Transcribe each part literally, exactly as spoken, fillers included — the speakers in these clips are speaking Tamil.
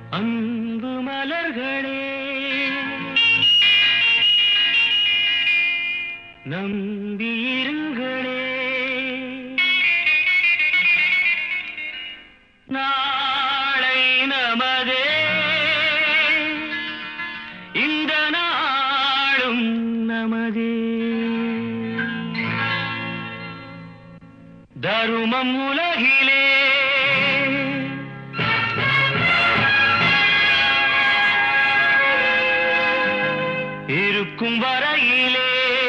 அன்பு மலர்களே நம்பியிருங்களே, நாளை நமதே, இந்த நாளும் நமதே. தருமம் உலகிலே இருக்கும் வரையிலே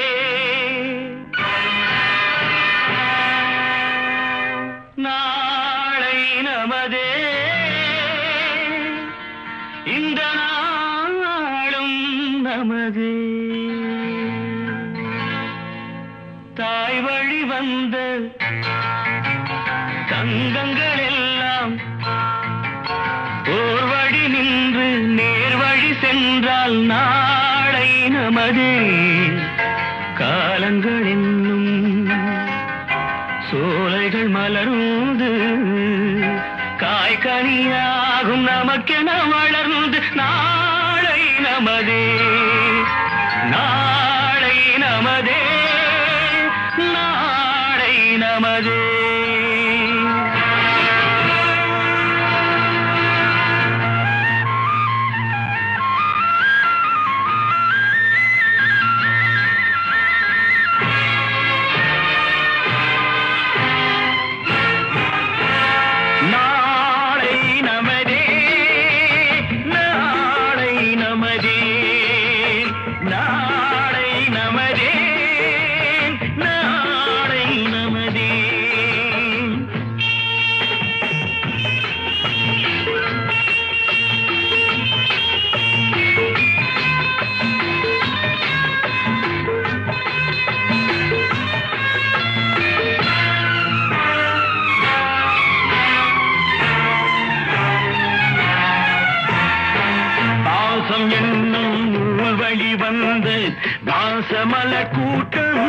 நாளை நமதே, இந்த நாளும் நமதே. தாய் வழி வந்த தங்கங்கள் எல்லாம் ஓர் வழி நின்று நேர் வழி சென்றால் நாளை நமதே. காலங்கள் என்னும் சோலைகள் மலர்ந்து காய்கனியாகும் நமக்கென வளர்ந்து நாளை நமதே, நாளை நமதே, நாளை நமதே. என்னும் நூல் வழி வந்து வாசமல கூட்டம்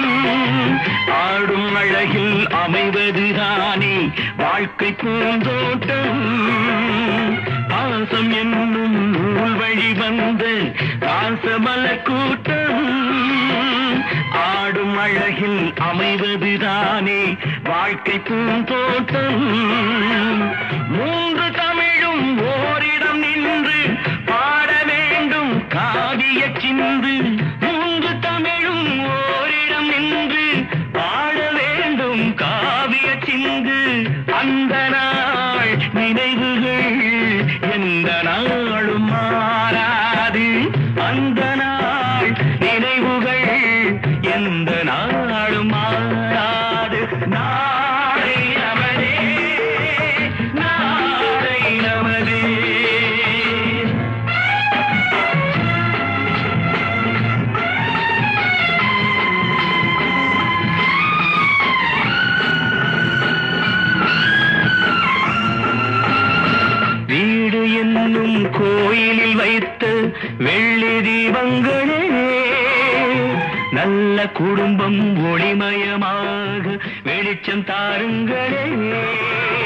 ஆடும் அழகில் அமைவதுதானே வாழ்க்கை பூந்தோட்டம். பாசம் என்னும் நூல் வழி வந்து வாசமல கூட்டம் ஆடும் அழகில் அமைவதுதானே வாழ்க்கை பூந்தோட்டம். மூன்று தமிழும் ஓரிடம் நின்று பாட வேண்டும் காவிய சிந்து. மூன்று தமிழும் ஓரிடம் நின்று பாட வேண்டும் காவிய சிந்து. அந்த நாள் நினைவுகள் எந்த நாளும் மாறாது. அந்த நாள் நினைவுகள் எந்த நாளும் மாறாது. நாளை நமதே, நாளை நமதே. வீடு என்னும் கோயிலில் வைத்த வெள்ளி தீபங்களே, நல்ல குடும்பம் ஒளிமயமாக வெளிச்சம் தாருங்களே.